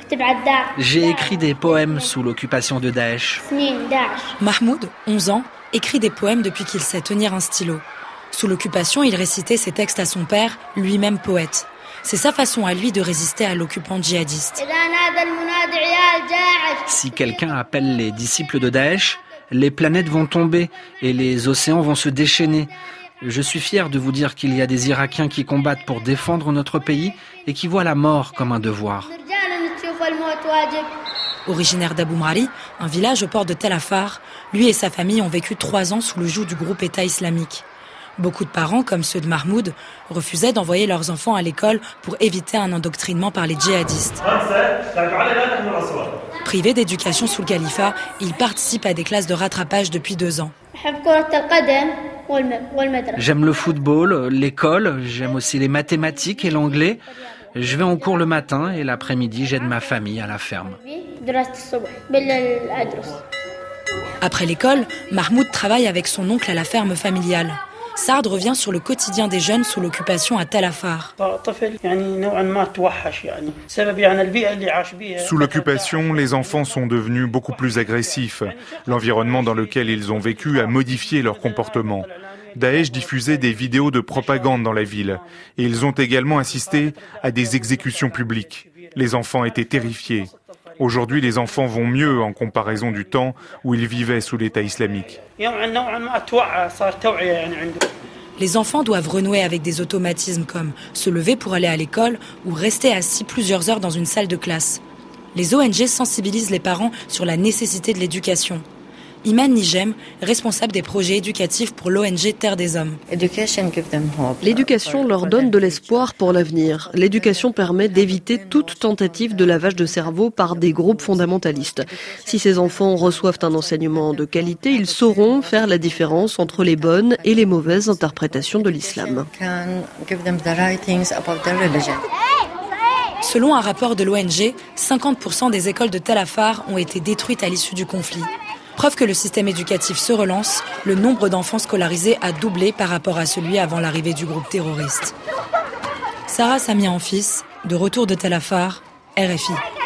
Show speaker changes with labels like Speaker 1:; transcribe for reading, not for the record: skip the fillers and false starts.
Speaker 1: J'ai écrit des poèmes sous l'occupation de Daesh.
Speaker 2: Mahmoud, 11 ans, écrit des poèmes depuis qu'il sait tenir un stylo. Sous l'occupation, il récitait ses textes à son père, lui-même poète. C'est sa façon à lui de résister à l'occupant djihadiste.
Speaker 1: Si quelqu'un appelle les disciples de Daesh, les planètes vont tomber et les océans vont se déchaîner. Je suis fier de vous dire qu'il y a des Irakiens qui combattent pour défendre notre pays et qui voient la mort comme un devoir.
Speaker 2: Originaire d'Abou Mrali, un village au port de Tel Afar, lui et sa famille ont vécu 3 ans sous le joug du groupe État islamique. Beaucoup de parents, comme ceux de Mahmoud, refusaient d'envoyer leurs enfants à l'école pour éviter un endoctrinement par les djihadistes. Privé d'éducation sous le califat, il participe à des classes de rattrapage depuis 2 ans.
Speaker 1: J'aime le football, l'école, j'aime aussi les mathématiques et l'anglais. Je vais en cours le matin et l'après-midi, j'aide ma famille à la ferme.
Speaker 2: Après l'école, Mahmoud travaille avec son oncle à la ferme familiale. Saad revient sur le quotidien des jeunes sous l'occupation à Tel Afar.
Speaker 3: Sous l'occupation, les enfants sont devenus beaucoup plus agressifs. L'environnement dans lequel ils ont vécu a modifié leur comportement. Daesh diffusait des vidéos de propagande dans la ville et ils ont également assisté à des exécutions publiques. Les enfants étaient terrifiés. Aujourd'hui, les enfants vont mieux en comparaison du temps où ils vivaient sous l'État islamique.
Speaker 2: Les enfants doivent renouer avec des automatismes comme se lever pour aller à l'école ou rester assis plusieurs heures dans une salle de classe. Les ONG sensibilisent les parents sur la nécessité de l'éducation. Iman Nijem, responsable des projets éducatifs pour l'ONG Terre des Hommes.
Speaker 4: L'éducation leur donne de l'espoir pour l'avenir. L'éducation permet d'éviter toute tentative de lavage de cerveau par des groupes fondamentalistes. Si ces enfants reçoivent un enseignement de qualité, ils sauront faire la différence entre les bonnes et les mauvaises interprétations de l'islam.
Speaker 2: Selon un rapport de l'ONG, 50% des écoles de Tel Afar ont été détruites à l'issue du conflit. Preuve que le système éducatif se relance, le nombre d'enfants scolarisés a doublé par rapport à celui avant l'arrivée du groupe terroriste. Sarah Samia en fils, de retour de Tel Afar, RFI.